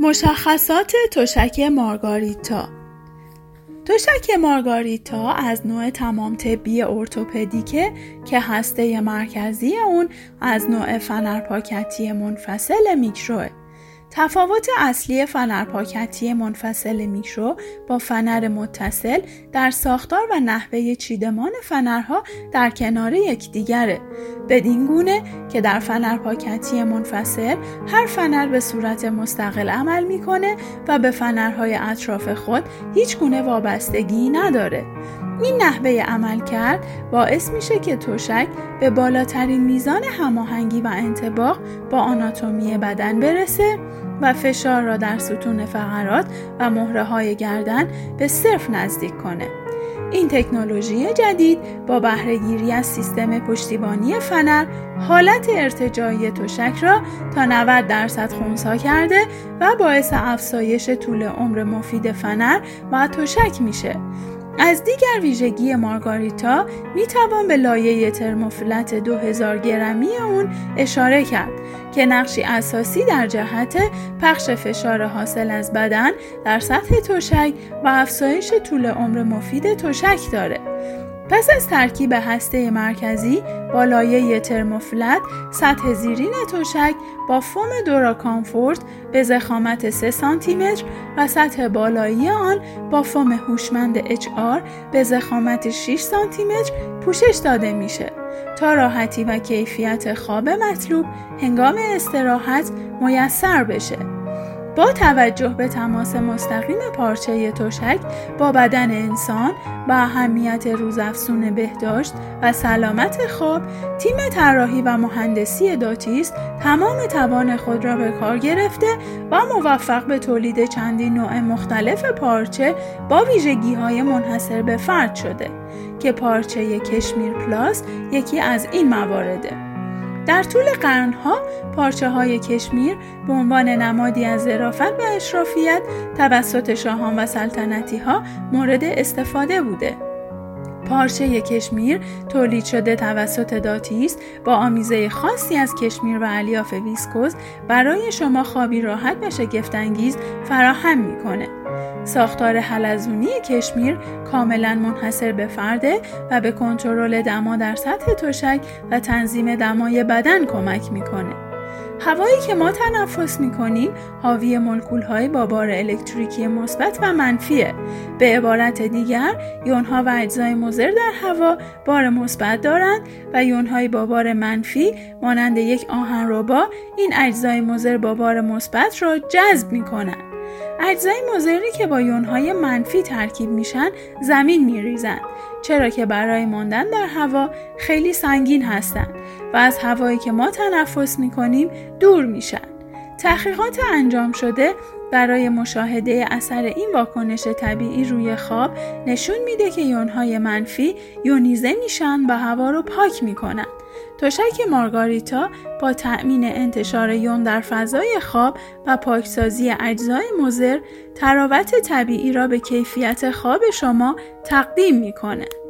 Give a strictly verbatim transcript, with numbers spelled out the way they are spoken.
مشخصات تشک مارگاریتا. تشک مارگاریتا از نوع تمام طبی ارتوپدیکه که هسته مرکزی اون از نوع فنرپاکتی منفصل میکروه. تفاوت اصلی فنرپاکتی منفصل میکرو با فنر متصل در ساختار و نحوه چیدمان فنرها در کنار یکدیگره، بدین گونه که در فنرپاکتی منفصل هر فنر به صورت مستقل عمل میکنه و به فنرهای اطراف خود هیچ گونه وابستگی نداره. این نحوه عمل کرد باعث میشه که تشک به بالاترین میزان هماهنگی و انطباق با آناتومی بدن برسه و فشار را در ستون فقرات و مهره های گردن به صفر نزدیک کنه. این تکنولوژی جدید با بهره‌گیری از سیستم پشتیبانی فنر حالت ارتجاعی تشک را تا نود درصد خنثی کرده و باعث افزایش طول عمر مفید فنر و تشک میشه. از دیگر ویژگی مارگاریتا می توان به لایه ترموفیلت دو هزار گرمی اون اشاره کرد که نقشی اساسی در جهت پخش فشار حاصل از بدن در سطح تشک و افزایش طول عمر مفید تشک داره. پس از ترکیب هسته مرکزی با لایه ترموفیلت، سطح زیرین تشک با فوم دورا کامفورت به ضخامت سه سانتی متر و سطح بالایی آن با فوم هوشمند اچ آر به ضخامت شش سانتی متر پوشش داده میشه تا راحتی و کیفیت خواب مطلوب هنگام استراحت میسر بشه. با توجه به تماس مستقیم پارچه تشک با بدن انسان و اهمیت روزافزون بهداشت و سلامت خواب، تیم طراحی و مهندسی داتیس تمام توان خود را به کار گرفته و موفق به تولید چندین نوع مختلف پارچه با ویژگی‌های منحصر به فرد شده که پارچه کشمیر پلاس یکی از این موارده. در طول قرنها پارچه های کشمیر به عنوان نمادی از ظرافت و اشرافیت توسط شاهان و سلطنتی ها مورد استفاده بوده. پارچه کشمیر تولید شده توسط داتیس با آمیزه خاصی از کشمیر و الیاف ویسکوز برای شما خوابی راحت و شگفت‌انگیز فراهم میکنه. ساختار حلزونی کشمیر کاملا منحصر به فرده و به کنترل دما در سطح تشک و تنظیم دمای بدن کمک میکنه. هوایی که ما تنفس میکنیم حاوی مولکول‌های با بار الکتریکی مثبت و منفیه. به عبارت دیگر، یون‌ها و اجزای مضر در هوا بار مثبت دارند و یون‌های با بار منفی مانند یک آهنربا این اجزای مضر با بار مثبت را جذب میکنند. اجزای مضری که با یون‌های منفی ترکیب میشن زمین میریزند، چرا که برای ماندن در هوا خیلی سنگین هستند و از هوایی که ما تنفس میکنیم دور میشن. تحقیقات انجام شده برای مشاهده اثر این واکنش طبیعی روی خواب نشون میده که یون‌های منفی یونیزه میشن و هوا رو پاک میکنن. تشک مارگاریتا با تأمین انتشار یون در فضای خواب و پاکسازی اجزای مضر، تراوت طبیعی را به کیفیت خواب شما تقدیم میکنه.